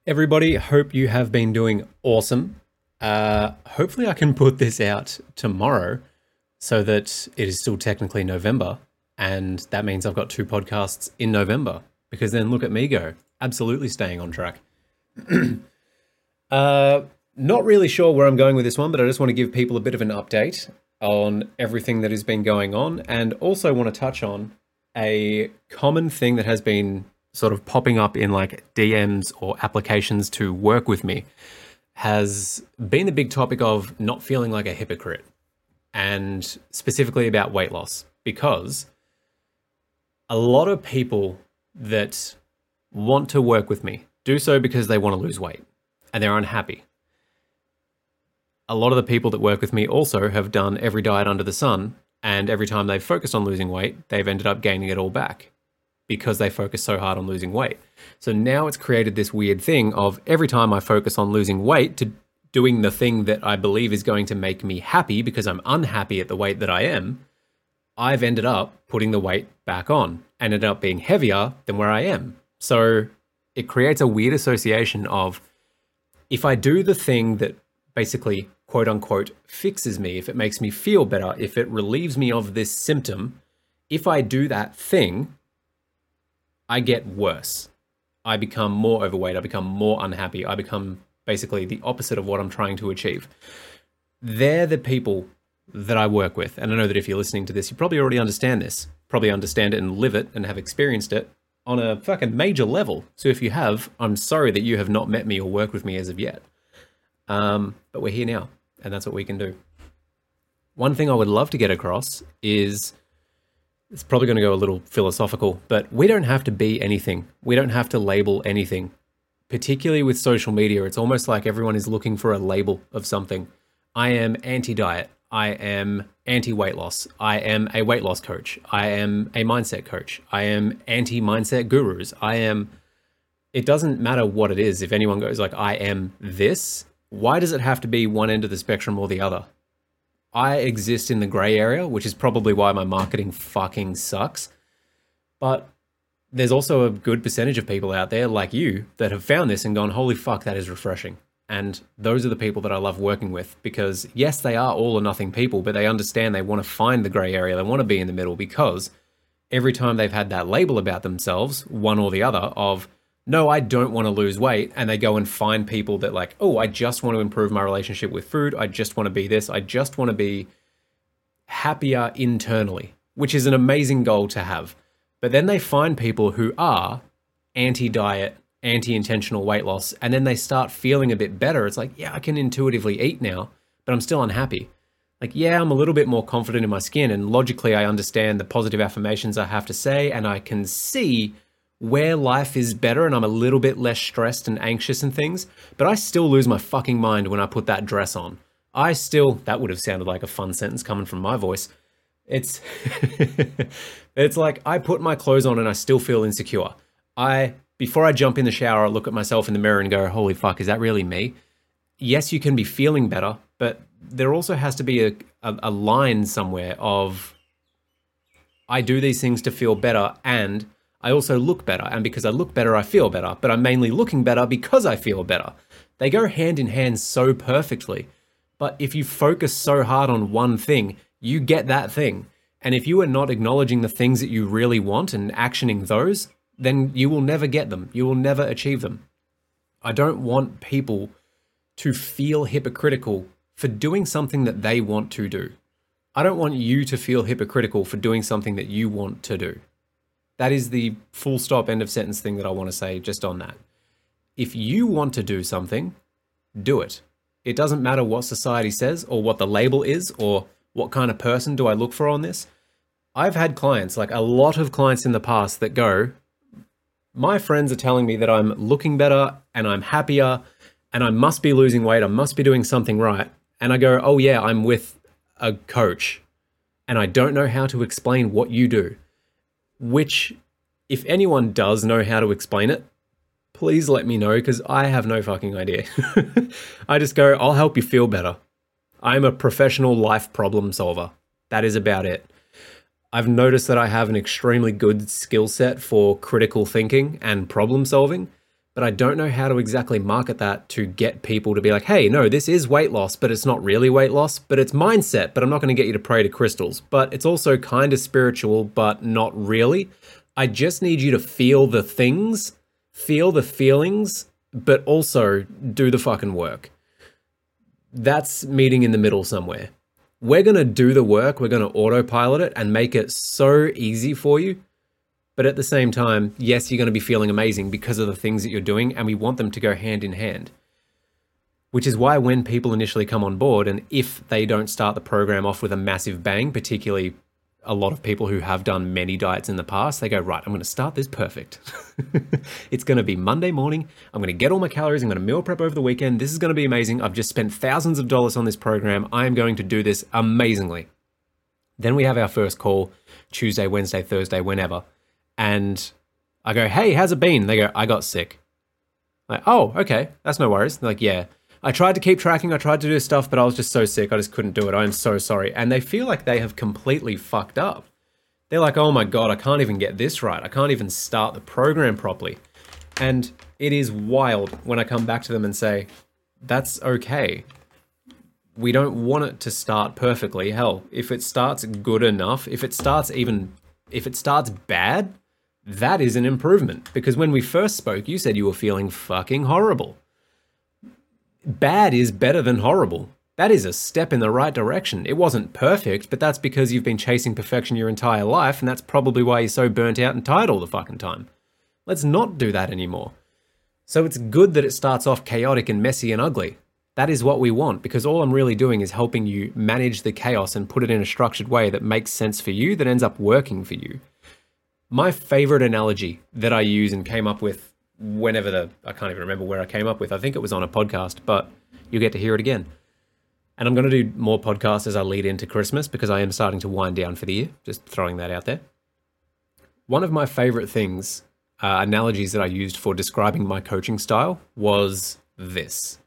Everybody, hope you have been doing awesome. Hopefully, I can put this out tomorrow so that it is still technically November. And that means I've got two podcasts in November because then look at me go. Absolutely staying on track. Not really sure where I'm going with this one, but I just want to give people a bit of an update on everything that has been going on and also want to touch on a common thing that has been sort of popping up in like DMs or applications to work with me has been the big topic of not feeling like a hypocrite and specifically about weight loss, because a lot of people that want to work with me do so because they want to lose weight and they're unhappy. A lot of the people that work with me also have done every diet under the sun, and every time they've focused on losing weight, they've ended up gaining it all back because they focus so hard on losing weight. So now it's created this weird thing of every time I focus on losing weight to doing the thing that I believe is going to make me happy because I'm unhappy at the weight that I am, I've ended up putting the weight back on and ended up being heavier than where I am. So it creates a weird association of if I do the thing that basically quote unquote fixes me, if it makes me feel better, if it relieves me of this symptom, if I do that thing, I get worse. I become more overweight. I become more unhappy. I become basically the opposite of what I'm trying to achieve. They're the people that I work with. And I know that if you're listening to this, you probably already understand this, probably understand it and live it and have experienced it on a fucking major level. So if you have, I'm sorry that you have not met me or worked with me as of yet. But we're here now, and that's what we can do. One thing I would love to get across is, it's probably going to go a little philosophical, but we don't have to be anything. We don't have to label anything. Particularly with social media, it's almost like everyone is looking for a label of something. I am anti-diet. I am anti-weight loss. I am a weight loss coach. I am a mindset coach. I am anti-mindset gurus. It doesn't matter what it is. If anyone goes like, I am this, why does it have to be one end of the spectrum or the other? I exist in the gray area, which is probably why my marketing fucking sucks. But there's also a good percentage of people out there like you that have found this and gone, holy fuck, that is refreshing. And those are the people that I love working with because yes, they are all or nothing people, but they understand they want to find the gray area. They want to be in the middle because every time they've had that label about themselves, one or the other of, no, I don't want to lose weight. And they go and find people that like, oh, I just want to improve my relationship with food. I just want to be this. I just want to be happier internally, which is an amazing goal to have. But then they find people who are anti-diet, anti-intentional weight loss, and then they start feeling a bit better. It's like, yeah, I can intuitively eat now, but I'm still unhappy. Like, yeah, I'm a little bit more confident in my skin, and logically I understand the positive affirmations I have to say, and I can see where life is better and I'm a little bit less stressed and anxious and things, but I still lose my fucking mind when I put that dress on. That would have sounded like a fun sentence coming from my voice. It's, it's like I put my clothes on and I still feel insecure. Before I jump in the shower, I look at myself in the mirror and go, holy fuck, is that really me? Yes, you can be feeling better, but there also has to be a line somewhere of, I do these things to feel better and I also look better, and because I look better, I feel better, but I'm mainly looking better because I feel better. They go hand in hand so perfectly. But if you focus so hard on one thing, you get that thing. And if you are not acknowledging the things that you really want and actioning those, then you will never get them. You will never achieve them. I don't want people to feel hypocritical for doing something that they want to do. I don't want you to feel hypocritical for doing something that you want to do. That is the full stop, end of sentence thing that I want to say just on that. If you want to do something, do it. It doesn't matter what society says or what the label is or what kind of person do I look for on this. I've had clients, like a lot of clients in the past that go, my friends are telling me that I'm looking better and I'm happier and I must be losing weight. I must be doing something right. And I go, oh yeah, I'm with a coach and I don't know how to explain what you do. Which, if anyone does know how to explain it, please let me know because I have no fucking idea. I just go, I'll help you feel better. I'm a professional life problem solver. That is about it. I've noticed that I have an extremely good skill set for critical thinking and problem solving, but I don't know how to exactly market that to get people to be like, hey, no, this is weight loss, but it's not really weight loss, but it's mindset, but I'm not going to get you to pray to crystals. But it's also kind of spiritual, but not really. I just need you to feel the things, feel the feelings, but also do the fucking work. That's meeting in the middle somewhere. We're going to do the work, we're going to autopilot it and make it so easy for you. But at the same time, yes, you're going to be feeling amazing because of the things that you're doing, and we want them to go hand in hand. Which is why when people initially come on board, and if they don't start the program off with a massive bang, particularly a lot of people who have done many diets in the past, they go, right, I'm going to start this perfect. It's going to be Monday morning. I'm going to get all my calories. I'm going to meal prep over the weekend. This is going to be amazing. I've just spent thousands of dollars on this program. I am going to do this amazingly. Then we have our first call, Tuesday, Wednesday, Thursday, whenever. And I go, hey, how's it been? They go, I got sick. Like, oh, okay, that's no worries. They're like, yeah, I tried to keep tracking. I tried to do stuff, but I was just so sick. I just couldn't do it. I'm so sorry. And they feel like they have completely fucked up. They're like, oh my God, I can't even get this right. I can't even start the program properly. And it is wild when I come back to them and say, that's okay. We don't want it to start perfectly. Hell, if it starts good enough, if it starts bad, that is an improvement. Because when we first spoke, you said you were feeling fucking horrible. Bad is better than horrible. That is a step in the right direction. It wasn't perfect, but that's because you've been chasing perfection your entire life, and that's probably why you're so burnt out and tired all the fucking time. Let's not do that anymore. So it's good that it starts off chaotic and messy and ugly. That is what we want, because all I'm really doing is helping you manage the chaos and put it in a structured way that makes sense for you, that ends up working for you. My favorite analogy that I use and came up with I can't even remember where I came up with. I think it was on a podcast, but you'll get to hear it again. And I'm going to do more podcasts as I lead into Christmas because I am starting to wind down for the year. Just throwing that out there. One of my favorite things, analogies that I used for describing my coaching style was this.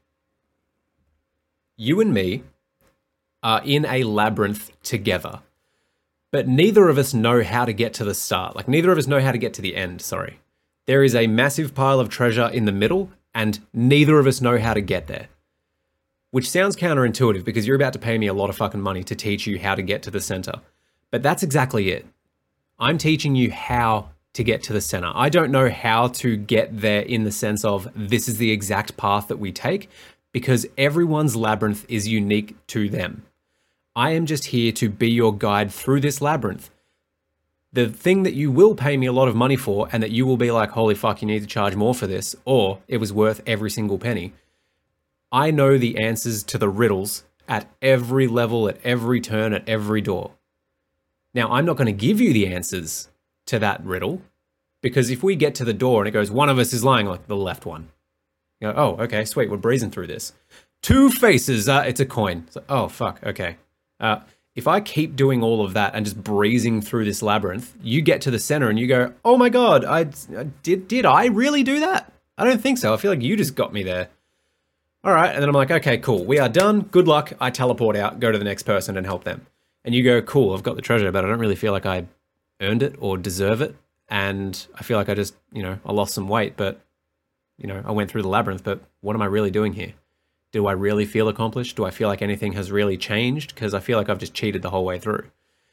You and me are in a labyrinth together, but neither of us know how to get to the start. Like neither of us know how to get to the end, sorry. There is a massive pile of treasure in the middle, and neither of us know how to get there. Which sounds counterintuitive because you're about to pay me a lot of fucking money to teach you how to get to the center. But that's exactly it. I'm teaching you how to get to the center. I don't know how to get there in the sense of this is the exact path that we take, because everyone's labyrinth is unique to them. I am just here to be your guide through this labyrinth. The thing that you will pay me a lot of money for and that you will be like, holy fuck, you need to charge more for this, or it was worth every single penny. I know the answers to the riddles at every level, at every turn, at every door. Now, I'm not going to give you the answers to that riddle, because if we get to the door and it goes, one of us is lying, like the left one. You go, oh, okay, sweet, we're breezing through this. Two faces, it's a coin. It's like, oh, fuck, okay. If I keep doing all of that and just breezing through this labyrinth, you get to the center and you go, oh my God, did I really do that? I don't think so. I feel like you just got me there. All right. And then I'm like, okay, cool. We are done. Good luck. I teleport out, go to the next person and help them. And you go, cool, I've got the treasure, but I don't really feel like I earned it or deserve it. And I feel like I just, I lost some weight, but, I went through the labyrinth, but what am I really doing here? Do I really feel accomplished? Do I feel like anything has really changed? Because I feel like I've just cheated the whole way through.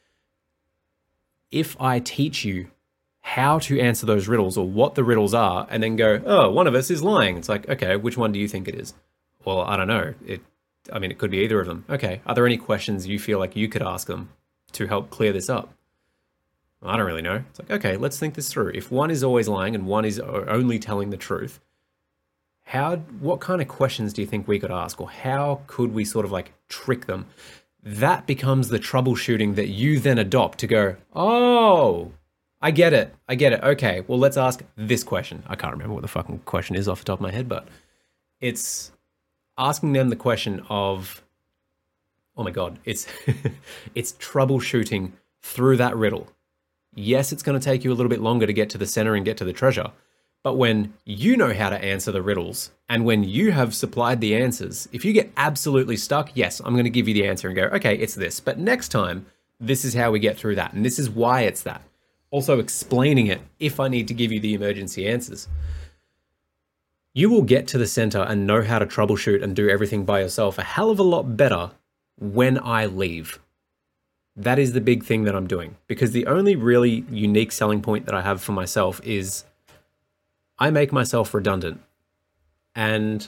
If I teach you how to answer those riddles or what the riddles are, and then go, oh, one of us is lying. It's like, okay, which one do you think it is? Well, I don't know. It could be either of them. Okay, are there any questions you feel like you could ask them to help clear this up? I don't really know. It's like, okay, let's think this through. If one is always lying and one is only telling the truth, what kind of questions do you think we could ask? Or how could we sort of like trick them? That becomes the troubleshooting that you then adopt to go, oh, I get it. Okay, well, let's ask this question. I can't remember what the fucking question is off the top of my head, but it's asking them the question of, oh my God, it's troubleshooting through that riddle. Yes, it's going to take you a little bit longer to get to the center and get to the treasure. But when you know how to answer the riddles and when you have supplied the answers, if you get absolutely stuck, yes, I'm going to give you the answer and go, okay, it's this. But next time, this is how we get through that. And this is why it's that. Also explaining it if I need to give you the emergency answers. You will get to the center and know how to troubleshoot and do everything by yourself a hell of a lot better when I leave. That is the big thing that I'm doing, because the only really unique selling point that I have for myself is I make myself redundant. And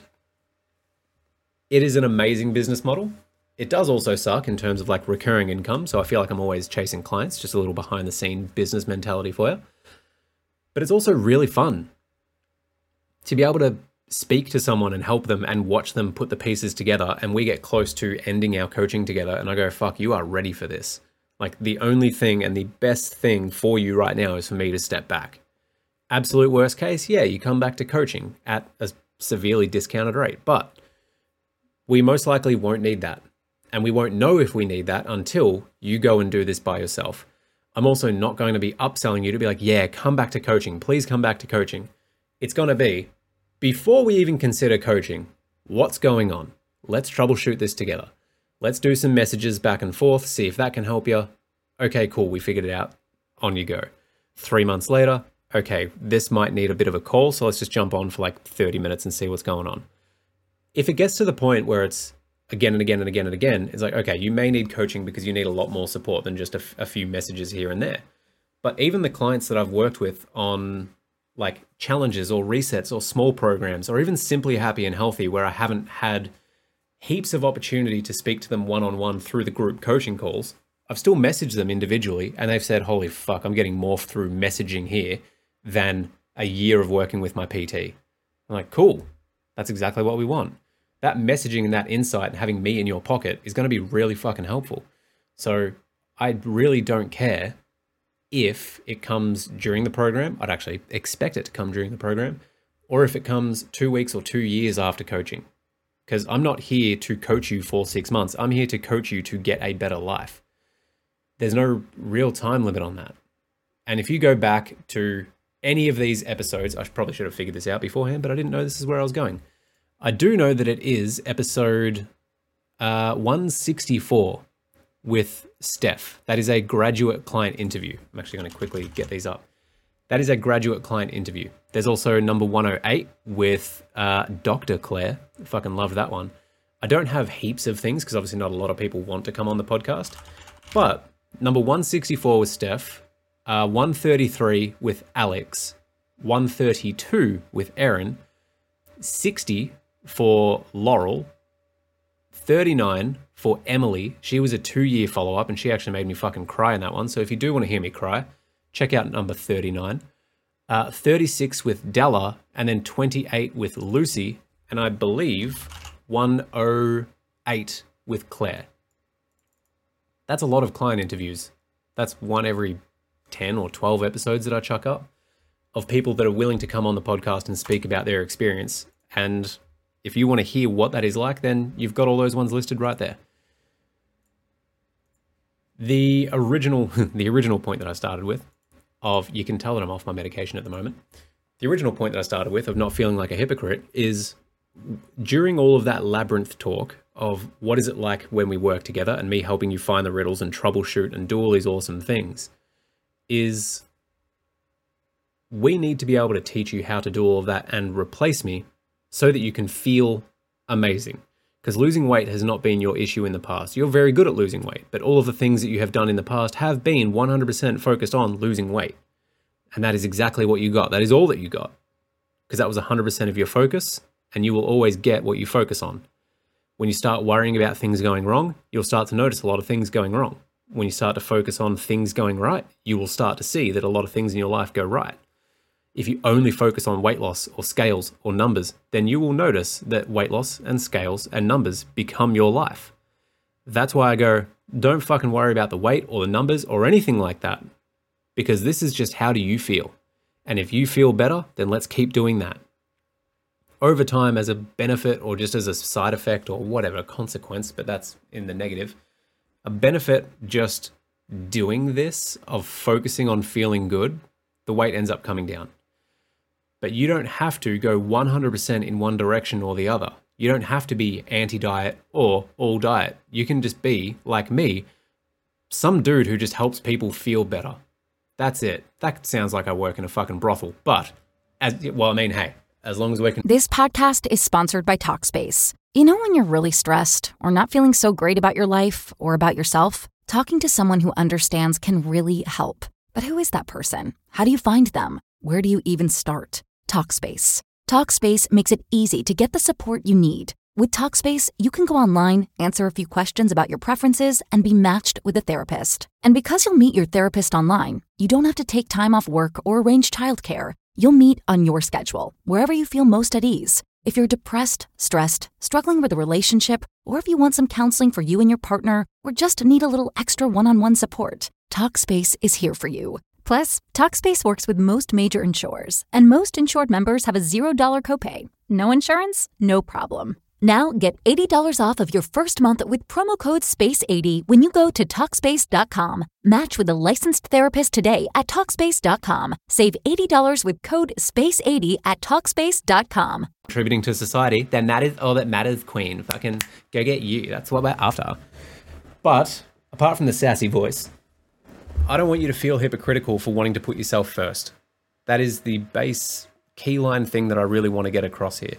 it is an amazing business model. It does also suck in terms of like recurring income. So I feel like I'm always chasing clients, just a little behind the scene business mentality for you. But it's also really fun to be able to speak to someone and help them and watch them put the pieces together, and we get close to ending our coaching together and I go, fuck, you are ready for this. Like, the only thing and the best thing for you right now is for me to step back. Absolute worst case, yeah, you come back to coaching at a severely discounted rate, but we most likely won't need that. And we won't know if we need that until you go and do this by yourself. I'm also not going to be upselling you to be like, yeah, come back to coaching. Please come back to coaching. It's going to be, before we even consider coaching, what's going on? Let's troubleshoot this together. Let's do some messages back and forth, see if that can help you. Okay, cool, we figured it out. On you go. 3 months later, okay, this might need a bit of a call, so let's just jump on for like 30 minutes and see what's going on. If it gets to the point where it's again and again and again and again, it's like, okay, you may need coaching because you need a lot more support than just a few messages here and there. But even the clients that I've worked with on like challenges or resets or small programs, or even simply happy and healthy, where I haven't had heaps of opportunity to speak to them one-on-one through the group coaching calls, I've still messaged them individually and they've said, holy fuck, I'm getting more through messaging here than a year of working with my PT. I'm like, cool, that's exactly what we want. That messaging and that insight and having me in your pocket is going to be really fucking helpful. So I really don't care if it comes during the program. I'd actually expect it to come during the program, or if it comes 2 weeks or 2 years after coaching. Because I'm not here to coach you for 6 months. I'm here to coach you to get a better life. There's no real time limit on that. And if you go back to any of these episodes, I probably should have figured this out beforehand, but I didn't know this is where I was going. I do know that it is episode 164 with Steph. That is a graduate client interview. I'm actually going to quickly get these up. That is a graduate client interview. There's also number 108 with Dr. Claire. I fucking love that one. I don't have heaps of things because obviously not a lot of people want to come on the podcast. But number 164 with Steph, 133 with Alex, 132 with Erin, 60 for Laurel, 39 for Emily. She was a 2-year follow-up and she actually made me fucking cry in that one. So if you do want to hear me cry, check out number 39. 36 with Della, and then 28 with Lucy, and I believe 108 with Claire. That's a lot of client interviews. That's one every 10 or 12 episodes that I chuck up of people that are willing to come on the podcast and speak about their experience. And if you want to hear what that is like, then you've got all those ones listed right there. The original point that I started with of, you can tell that I'm off my medication at the moment. The original point that I started with of not feeling like a hypocrite is during all of that labyrinth talk of what is it like when we work together and me helping you find the riddles and troubleshoot and do all these awesome things, is we need to be able to teach you how to do all of that and replace me so that you can feel amazing. Because losing weight has not been your issue in the past. You're very good at losing weight, but all of the things that you have done in the past have been 100% focused on losing weight. And that is exactly what you got. That is all that you got. Because that was 100% of your focus, and you will always get what you focus on. When you start worrying about things going wrong, you'll start to notice a lot of things going wrong. When you start to focus on things going right, you will start to see that a lot of things in your life go right. If you only focus on weight loss or scales or numbers, then you will notice that weight loss and scales and numbers become your life. That's why I go, don't fucking worry about the weight or the numbers or anything like that, because this is just how do you feel. And if you feel better, then let's keep doing that. Over time, as a benefit or just as a side effect or whatever, consequence, but that's in the negative, a benefit just doing this of focusing on feeling good, the weight ends up coming down. But you don't have to go 100% in one direction or the other. You don't have to be anti-diet or all diet. You can just be, like me, some dude who just helps people feel better. That's it. That sounds like I work in a fucking brothel. But, hey, as long as we can. This podcast is sponsored by Talkspace. You know when you're really stressed or not feeling so great about your life or about yourself? Talking to someone who understands can really help. But who is that person? How do you find them? Where do you even start? Talkspace. Talkspace makes it easy to get the support you need. With Talkspace, you can go online, answer a few questions about your preferences, and be matched with a therapist. And because you'll meet your therapist online, you don't have to take time off work or arrange childcare. You'll meet on your schedule, wherever you feel most at ease. If you're depressed, stressed, struggling with a relationship, or if you want some counseling for you and your partner, or just need a little extra one-on-one support, Talkspace is here for you. Plus, Talkspace works with most major insurers, and most insured members have a $0 copay. No insurance? No problem. Now get $80 off of your first month with promo code SPACE80 when you go to Talkspace.com. Match with a licensed therapist today at Talkspace.com. Save $80 with code SPACE80 at Talkspace.com. Contributing to society, then that is all that matters, queen. Fucking go get you. That's what we're after. But apart from the sassy voice, I don't want you to feel hypocritical for wanting to put yourself first. That is the base keyline thing that I really want to get across here.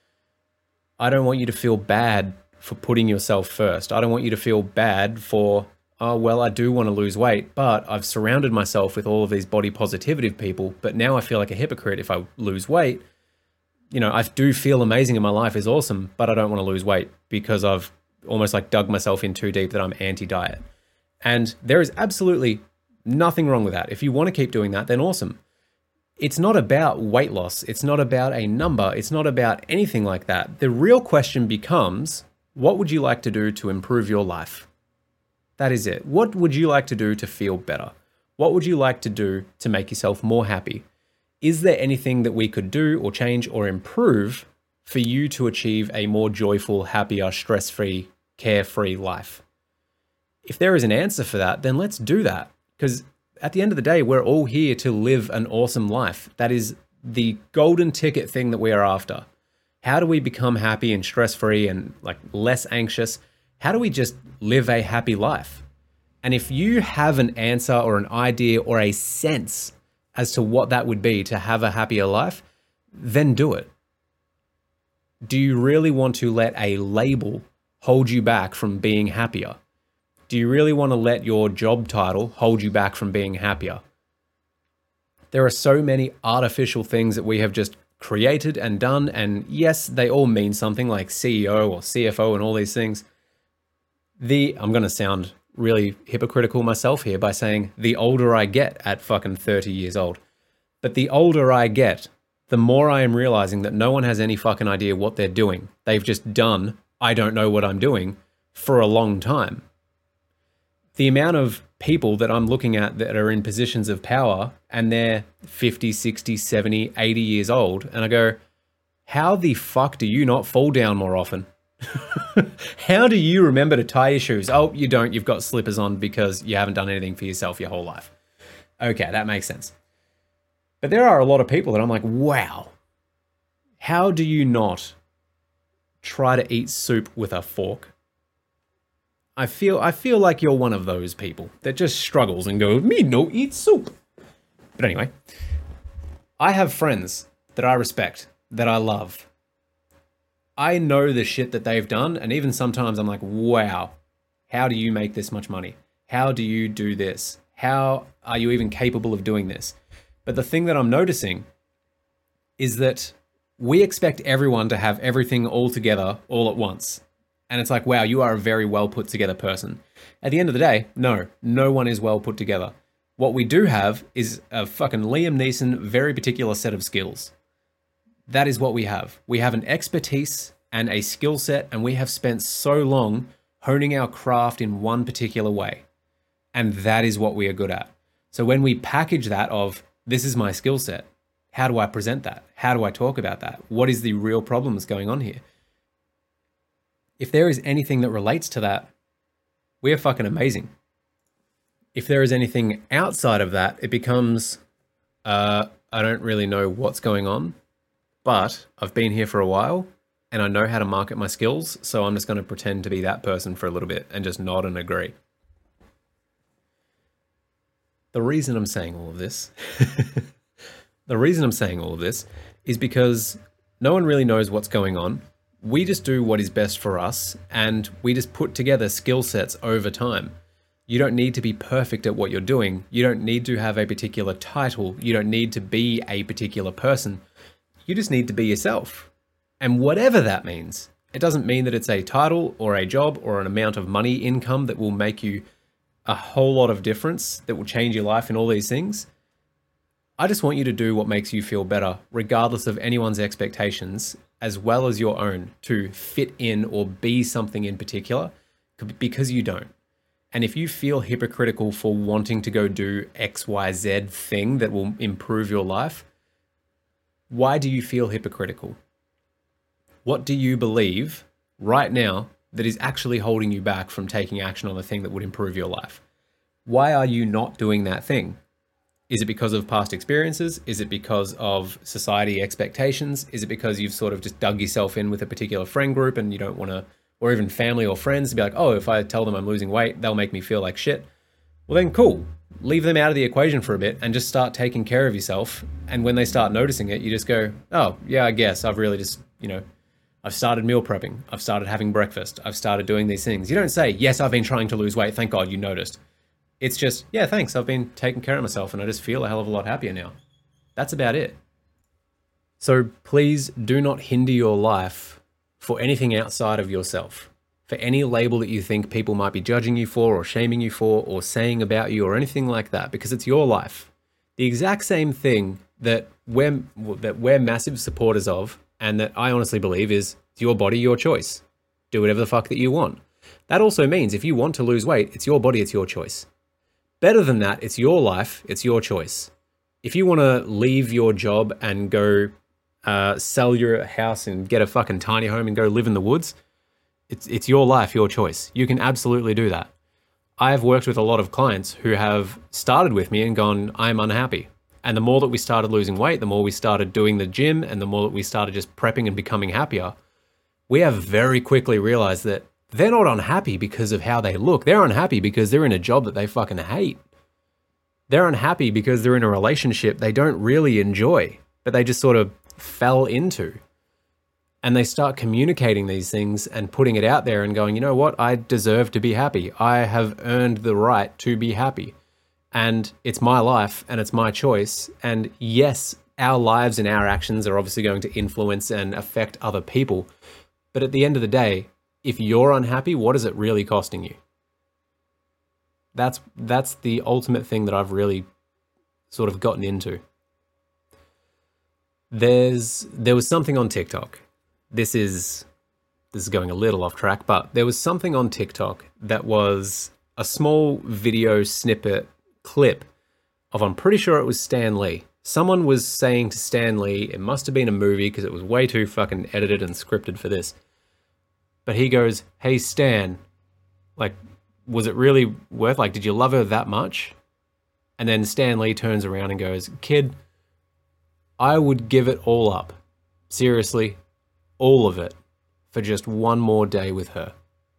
I don't want you to feel bad for putting yourself first. I don't want you to feel bad for, oh, well, I do want to lose weight, but I've surrounded myself with all of these body positivity people, but now I feel like a hypocrite if I lose weight. You know, I do feel amazing and my life is awesome, but I don't want to lose weight because I've almost like dug myself in too deep that I'm anti-diet. And there is absolutely nothing wrong with that. If you want to keep doing that, then awesome. It's not about weight loss. It's not about a number. It's not about anything like that. The real question becomes, what would you like to do to improve your life? That is it. What would you like to do to feel better? What would you like to do to make yourself more happy? Is there anything that we could do or change or improve for you to achieve a more joyful, happier, stress-free, carefree life? If there is an answer for that, then let's do that. Because at the end of the day, we're all here to live an awesome life. That is the golden ticket thing that we are after. How do we become happy and stress-free and like less anxious? How do we just live a happy life? And if you have an answer or an idea or a sense as to what that would be to have a happier life, then do it. Do you really want to let a label hold you back from being happier? Do you really want to let your job title hold you back from being happier? There are so many artificial things that we have just created and done, and yes, they all mean something like CEO or CFO and all these things. I'm going to sound really hypocritical myself here by saying the older I get at fucking 30 years old. But the older I get, the more I am realizing that no one has any fucking idea what they're doing. They've just done, I don't know what I'm doing, for a long time. The amount of people that I'm looking at that are in positions of power and they're 50, 60, 70, 80 years old, and I go, how the fuck do you not fall down more often? How do you remember to tie your shoes? Oh, you don't. You've got slippers on because you haven't done anything for yourself your whole life. Okay, that makes sense. But there are a lot of people that I'm like, wow, how do you not try to eat soup with a fork? I feel like you're one of those people that just struggles and goes, me no eat soup. But anyway, I have friends that I respect, that I love. I know the shit that they've done, and even sometimes I'm like, wow, how do you make this much money? How do you do this? How are you even capable of doing this? But the thing that I'm noticing is that we expect everyone to have everything all together all at once. And it's like, wow, you are a very well put together person. At the end of the day, no one is well put together. What we do have is a fucking Liam Neeson, very particular set of skills. That is what we have. We have an expertise and a skill set, and we have spent so long honing our craft in one particular way. And that is what we are good at. So when we package that of, this is my skill set, how do I present that? How do I talk about that? What is the real problem that's going on here? If there is anything that relates to that, we are fucking amazing. If there is anything outside of that, it becomes, I don't really know what's going on, but I've been here for a while and I know how to market my skills, so I'm just going to pretend to be that person for a little bit and just nod and agree. The reason I'm saying all of this, is because No one really knows what's going on. We just do what is best for us, and we just put together skill sets over time. You don't need to be perfect at what you're doing. You don't need to have a particular title. You don't need to be a particular person. You just need to be yourself. And whatever that means, it doesn't mean that it's a title or a job or an amount of money income that will make you a whole lot of difference, that will change your life and all these things. I just want you to do what makes you feel better, regardless of anyone's expectations, as well as your own, to fit in or be something in particular, because you don't. And if you feel hypocritical for wanting to go do XYZ thing that will improve your life, why do you feel hypocritical? What do you believe right now that is actually holding you back from taking action on the thing that would improve your life? Why are you not doing that thing? Is it because of past experiences? Is it because of society expectations? Is it because you've sort of just dug yourself in with a particular friend group and you don't want to, or even family or friends, to be like, oh, if I tell them I'm losing weight, they'll make me feel like shit. Well then cool, leave them out of the equation for a bit and just start taking care of yourself. And when they start noticing it, you just go, oh yeah, I guess I've really just, I've started meal prepping. I've started having breakfast. I've started doing these things. You don't say, yes, I've been trying to lose weight. Thank God you noticed. It's just, yeah, thanks. I've been taking care of myself and I just feel a hell of a lot happier now. That's about it. So please do not hinder your life for anything outside of yourself, for any label that you think people might be judging you for or shaming you for or saying about you or anything like that, because it's your life. The exact same thing that we're massive supporters of, and that I honestly believe is, it's your body, your choice. Do whatever the fuck that you want. That also means if you want to lose weight, it's your body, it's your choice. Better than that, it's your life, it's your choice. If you want to leave your job and go sell your house and get a fucking tiny home and go live in the woods, it's your life, your choice. You can absolutely do that. I've worked with a lot of clients who have started with me and gone, I'm unhappy. And the more that we started losing weight, the more we started doing the gym, and the more that we started just prepping and becoming happier, we have very quickly realized that they're not unhappy because of how they look. They're unhappy because they're in a job that they fucking hate. They're unhappy because they're in a relationship they don't really enjoy, but they just sort of fell into. And they start communicating these things and putting it out there and going, you know what? I deserve to be happy. I have earned the right to be happy. And it's my life and it's my choice. And yes, our lives and our actions are obviously going to influence and affect other people. But at the end of the day, if you're unhappy, what is it really costing you? That's the ultimate thing that I've really sort of gotten into. There was something on TikTok. This is going a little off track, but there was something on TikTok that was a small video snippet clip of, I'm pretty sure it was Stan Lee. Someone was saying to Stan Lee, it must have been a movie because it was way too fucking edited and scripted for this. But he goes, hey, Stan, like, was it really worth, like, did you love her that much? And then Stan Lee turns around and goes, kid, I would give it all up. Seriously, all of it, for just one more day with her.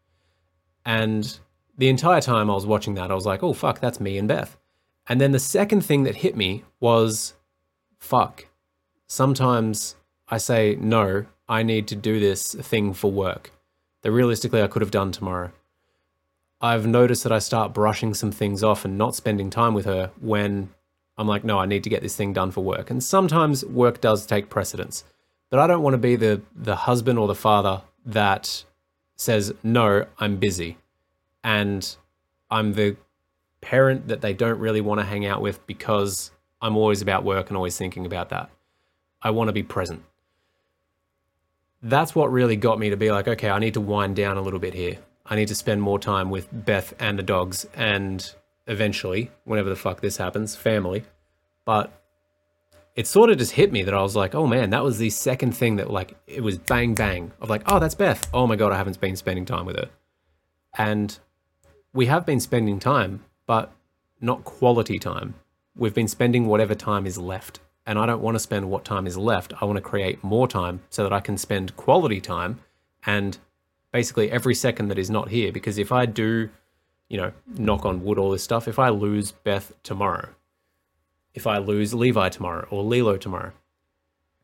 And the entire time I was watching that, I was like, oh, fuck, that's me and Beth. And then the second thing that hit me was, fuck, sometimes I say, no, I need to do this thing for work that realistically I could have done tomorrow. I've noticed that I start brushing some things off and not spending time with her when I'm like, no, I need to get this thing done for work. And sometimes work does take precedence, but I don't want to be the husband or the father that says, no, I'm busy. And I'm the parent that they don't really want to hang out with because I'm always about work and always thinking about that. I want to be present. That's what really got me to be like, okay, I need to wind down a little bit here. I need to spend more time with Beth and the dogs and eventually, whenever the fuck this happens, family. But it sort of just hit me that I was like, oh man, that was the second thing that, like, it was bang, bang of like, oh, that's Beth. Oh my God, I haven't been spending time with her. And we have been spending time, but not quality time. We've been spending whatever time is left. And I don't want to spend what time is left. I want to create more time so that I can spend quality time and basically every second that is not here. Because if I do, knock on wood, all this stuff, if I lose Beth tomorrow, if I lose Levi tomorrow or Lilo tomorrow,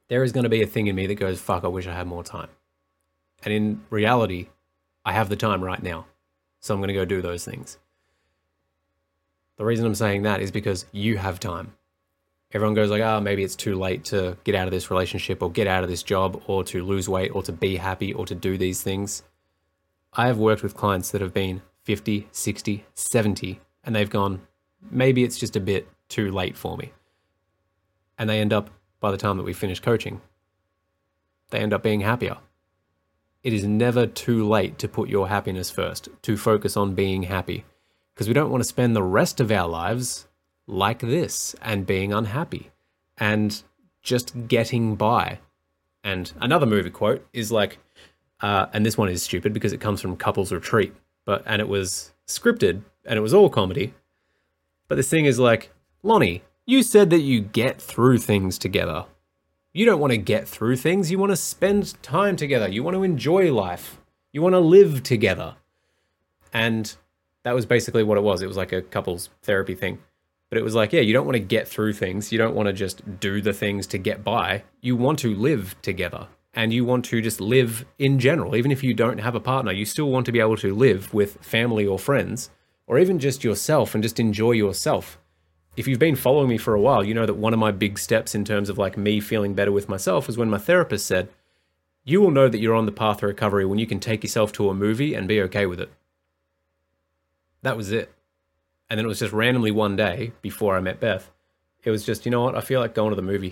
there is going to be a thing in me that goes, fuck, I wish I had more time. And in reality, I have the time right now. So I'm going to go do those things. The reason I'm saying that is because you have time. Everyone goes like, maybe it's too late to get out of this relationship or get out of this job or to lose weight or to be happy or to do these things. I have worked with clients that have been 50, 60, 70, and they've gone, maybe it's just a bit too late for me. And they end up, by the time that we finish coaching, they end up being happier. It is never too late to put your happiness first, to focus on being happy, because we don't want to spend the rest of our lives like this and being unhappy and just getting by. And another movie quote is like, and this one is stupid because it comes from Couples Retreat, and it was scripted and it was all comedy. But this thing is like, Lonnie, you said that you get through things together. You don't want to get through things. You want to spend time together. You want to enjoy life. You want to live together. And that was basically what it was. It was like a couples therapy thing. But it was like, yeah, you don't want to get through things. You don't want to just do the things to get by. You want to live together. And you want to just live in general. Even if you don't have a partner, you still want to be able to live with family or friends, or even just yourself and just enjoy yourself. If you've been following me for a while, you know that one of my big steps in terms of like me feeling better with myself was when my therapist said, you will know that you're on the path to recovery when you can take yourself to a movie and be okay with it. That was it. And then it was just randomly one day before I met Beth, it was just, you know what? I feel like going to the movies,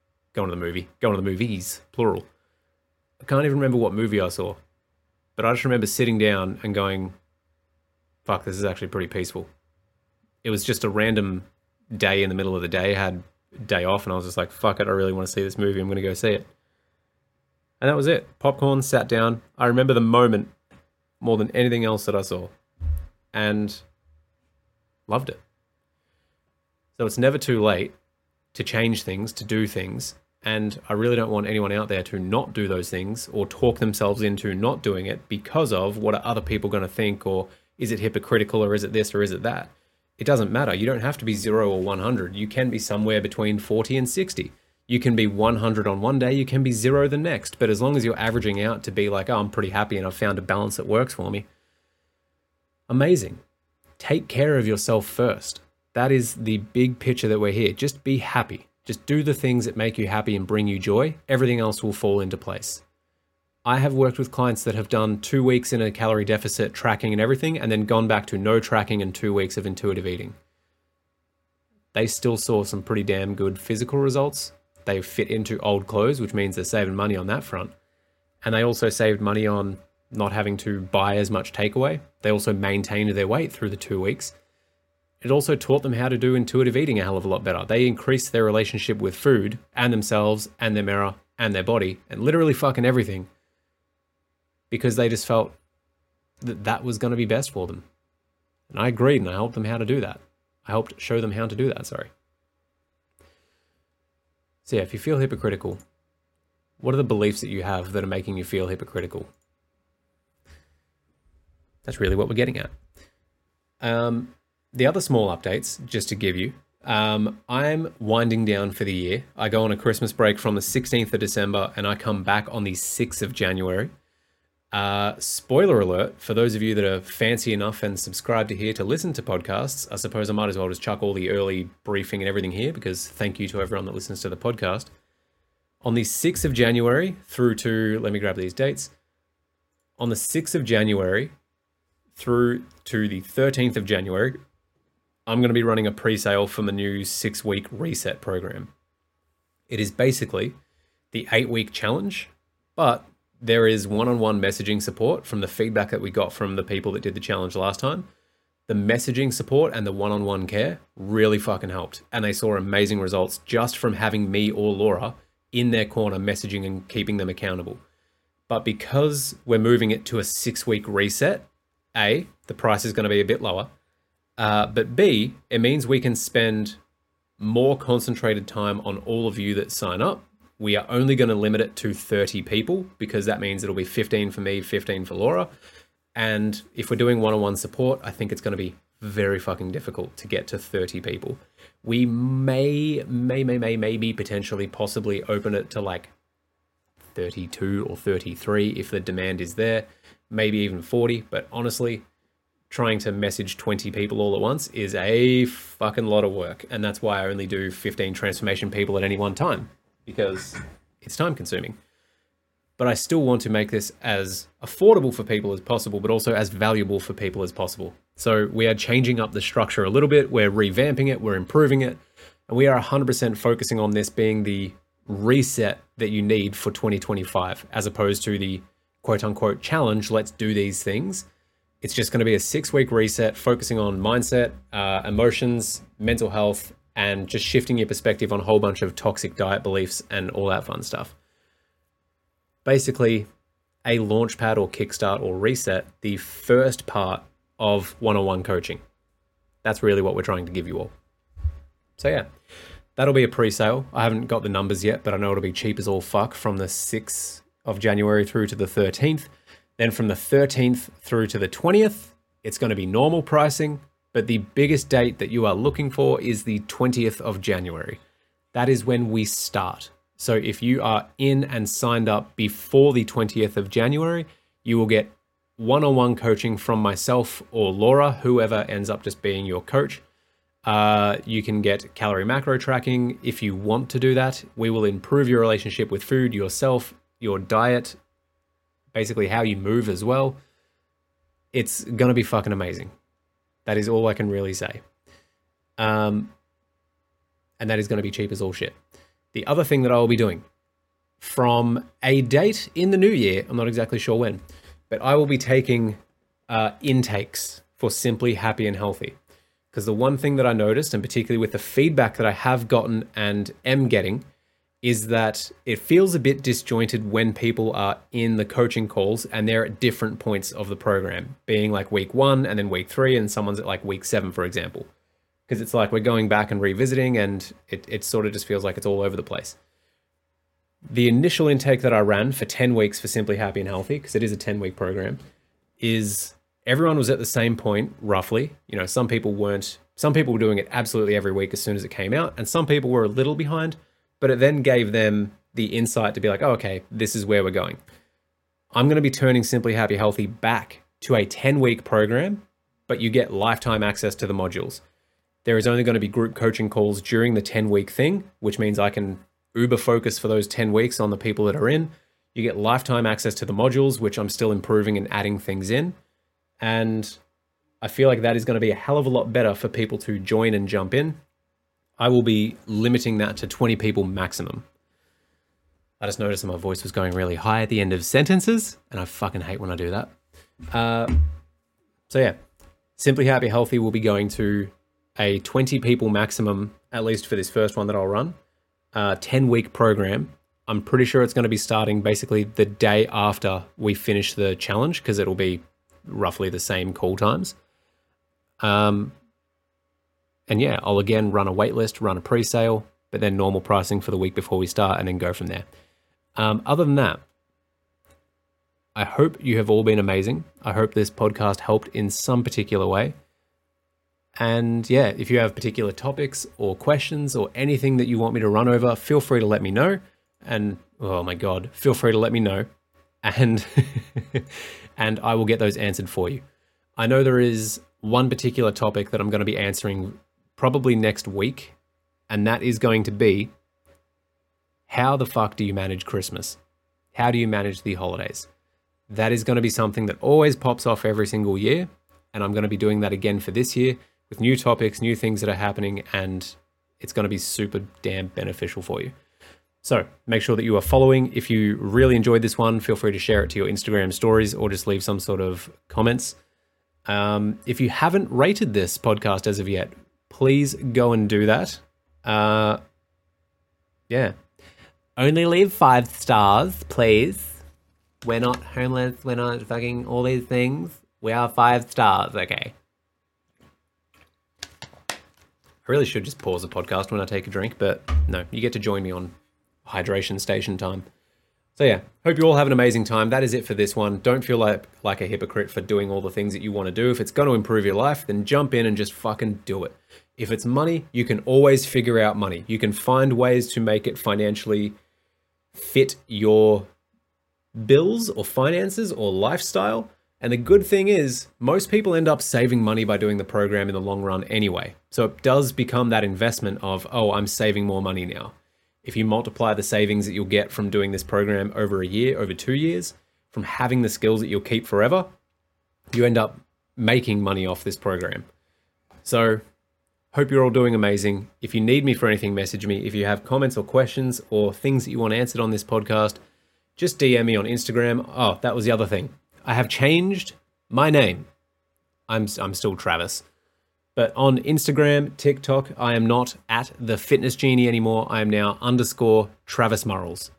plural. I can't even remember what movie I saw, but I just remember sitting down and going, fuck, this is actually pretty peaceful. It was just a random day in the middle of the day. I had a day off and I was just like, fuck it, I really want to see this movie. I'm going to go see it. And that was it. Popcorn, sat down. I remember the moment more than anything else that I saw and loved it. So it's never too late to change things, to do things. And I really don't want anyone out there to not do those things or talk themselves into not doing it because of what are other people going to think, or is it hypocritical, or is it this, or is it that? It doesn't matter. You don't have to be 0 or 100. You can be somewhere between 40 and 60. You can be 100 on one day, you can be 0 the next. But as long as you're averaging out to be like, oh, I'm pretty happy and I've found a balance that works for me. Amazing. Take care of yourself first. That is the big picture that we're here. Just be happy. Just do the things that make you happy and bring you joy. Everything else will fall into place. I have worked with clients that have done 2 weeks in a calorie deficit, tracking and everything, and then gone back to no tracking and 2 weeks of intuitive eating. They still saw some pretty damn good physical results. They fit into old clothes, which means they're saving money on that front. And they also saved money on not having to buy as much takeaway. They also maintained their weight through the 2 weeks. It also taught them how to do intuitive eating a hell of a lot better. They increased their relationship with food and themselves and their mirror and their body and literally fucking everything because they just felt that that was going to be best for them. And I agreed and I helped them how to do that. I helped show them how to do that, sorry. So yeah, if you feel hypocritical, what are the beliefs that you have that are making you feel hypocritical? That's really what we're getting at. The other small updates, just to give you, I'm winding down for the year. I go on a Christmas break from the 16th of December and I come back on the 6th of January. Spoiler alert, for those of you that are fancy enough and subscribe to here to listen to podcasts, I suppose I might as well just chuck all the early briefing and everything here because thank you to everyone that listens to the podcast. On the 6th of January through to, let me grab these dates. On the 6th of January through to the 13th of January, I'm going to be running a pre-sale for my new 6-week reset program. It is basically the 8-week challenge, but there is one-on-one messaging support from the feedback that we got from the people that did the challenge last time. The messaging support and the one-on-one care really fucking helped. And they saw amazing results just from having me or Laura in their corner messaging and keeping them accountable. But because we're moving it to a 6-week reset, A, the price is going to be a bit lower. But B, it means we can spend more concentrated time on all of you that sign up. We are only going to limit it to 30 people because that means it'll be 15 for me, 15 for Laura. And if we're doing one-on-one support, I think it's going to be very fucking difficult to get to 30 people. We maybe potentially possibly open it to like 32 or 33 if the demand is there, maybe even 40. But honestly, trying to message 20 people all at once is a fucking lot of work. And that's why I only do 15 transformation people at any one time, because it's time consuming. But I still want to make this as affordable for people as possible, but also as valuable for people as possible. So we are changing up the structure a little bit. We're revamping it. We're improving it. And we are 100% focusing on this being the reset that you need for 2025, as opposed to the quote unquote challenge. Let's do these things. It's just going to be a 6-week reset, focusing on mindset, emotions, mental health, and just shifting your perspective on a whole bunch of toxic diet beliefs and all that fun stuff. Basically, a launchpad or kickstart or reset, the first part of one-on-one coaching. That's really what we're trying to give you all. So yeah, that'll be a pre-sale. I haven't got the numbers yet, but I know it'll be cheap as all fuck from the 6th of January through to the 13th. Then from the 13th through to the 20th, it's going to be normal pricing, but the biggest date that you are looking for is the 20th of January. That is when we start. So if you are in and signed up before the 20th of January, you will get one-on-one coaching from myself or Laura, whoever ends up just being your coach. You can get calorie macro tracking if you want to do that. We will improve your relationship with food, yourself, your diet, basically how you move as well. It's going to be fucking amazing. That is all I can really say. And that is going to be cheap as all shit. The other thing that I will be doing from a date in the new year, I'm not exactly sure when, but I will be taking intakes for Simply Happy and Healthy. Because the one thing that I noticed, and particularly with the feedback that I have gotten and am getting, is that it feels a bit disjointed when people are in the coaching calls and they're at different points of the program, being like week 1 and then week 3, and someone's at like week 7, for example. Because it's like we're going back and revisiting, and it sort of just feels like it's all over the place. The initial intake that I ran for 10 weeks for Simply Happy and Healthy, because it is a 10-week program, is everyone was at the same point, roughly. You know, some people weren't. Some people were doing it absolutely every week as soon as it came out, and some people were a little behind, but it then gave them the insight to be like, oh, okay, this is where we're going. I'm going to be turning Simply Happy Healthy back to a 10-week program, but you get lifetime access to the modules. There is only going to be group coaching calls during the 10-week thing, which means I can uber focus for those 10 weeks on the people that are in. You get lifetime access to the modules, which I'm still improving and adding things in. And I feel like that is going to be a hell of a lot better for people to join and jump in. I will be limiting that to 20 people maximum. I just noticed that my voice was going really high at the end of sentences, and I fucking hate when I do that. So yeah, Simply Happy Healthy will be going to a 20 people maximum, at least for this first one that I'll run, 10-week program. I'm pretty sure it's going to be starting basically the day after we finish the challenge, because it'll be roughly the same call times. And yeah, I'll again run a wait list, run a pre-sale, but then normal pricing for the week before we start, and then go from there. Other than that, I hope you have all been amazing. I hope this podcast helped in some particular way. And yeah, if you have particular topics or questions or anything that you want me to run over, feel free to let me know. And oh my God, feel free to let me know. And and I will get those answered for you. I know there is one particular topic that I'm going to be answering probably next week, and that is going to be, how the fuck do you manage Christmas? How do you manage the holidays? That is going to be something that always pops off every single year, and I'm going to be doing that again for this year with new topics, new things that are happening, and it's going to be super damn beneficial for you. So make sure that you are following. If you really enjoyed this one, feel free to share it to your Instagram stories or just leave some sort of comments. If you haven't rated this podcast as of yet, please go and do that. Yeah. Only leave 5 stars, please. We're not homeless. We're not fucking all these things. We are 5 stars, okay? I really should just pause the podcast when I take a drink, but no, you get to join me on hydration station time. So yeah, hope you all have an amazing time. That is it for this one. Don't feel like a hypocrite for doing all the things that you want to do. If it's going to improve your life, then jump in and just fucking do it. If it's money, you can always figure out money. You can find ways to make it financially fit your bills or finances or lifestyle. And the good thing is, most people end up saving money by doing the program in the long run anyway. So it does become that investment of, oh, I'm saving more money now. If you multiply the savings that you'll get from doing this program over a year, over 2 years, from having the skills that you'll keep forever, you end up making money off this program. So hope you're all doing amazing. If you need me for anything, message me. If you have comments or questions or things that you want answered on this podcast, just DM me on Instagram. Oh, that was the other thing. I have changed my name. I'm still Travis. But on Instagram, TikTok, I am not at the Fitness Genie anymore. I am now _Travis Murrells.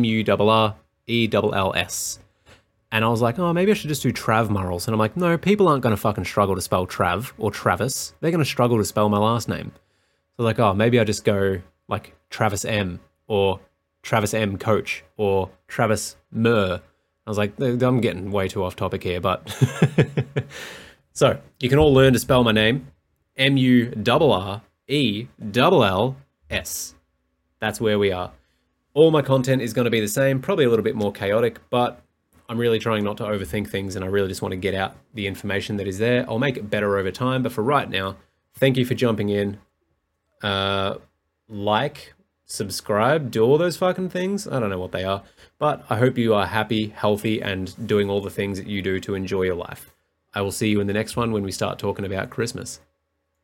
MURRELLS. And I was like, oh, maybe I should just do Trav Murrells. And I'm like, no, people aren't going to fucking struggle to spell Trav or Travis. They're going to struggle to spell my last name. So like, oh, maybe I just go like Travis M or Travis M Coach or Travis Murr. I was like, I'm getting way too off topic here, but... So, you can all learn to spell my name. MURRELLS. That's where we are. All my content is going to be the same, probably a little bit more chaotic, but I'm really trying not to overthink things, and I really just want to get out the information that is there. I'll make it better over time, but for right now, thank you for jumping in. Like, subscribe, do all those fucking things. I don't know what they are, but I hope you are happy, healthy, and doing all the things that you do to enjoy your life. I will see you in the next one when we start talking about Christmas.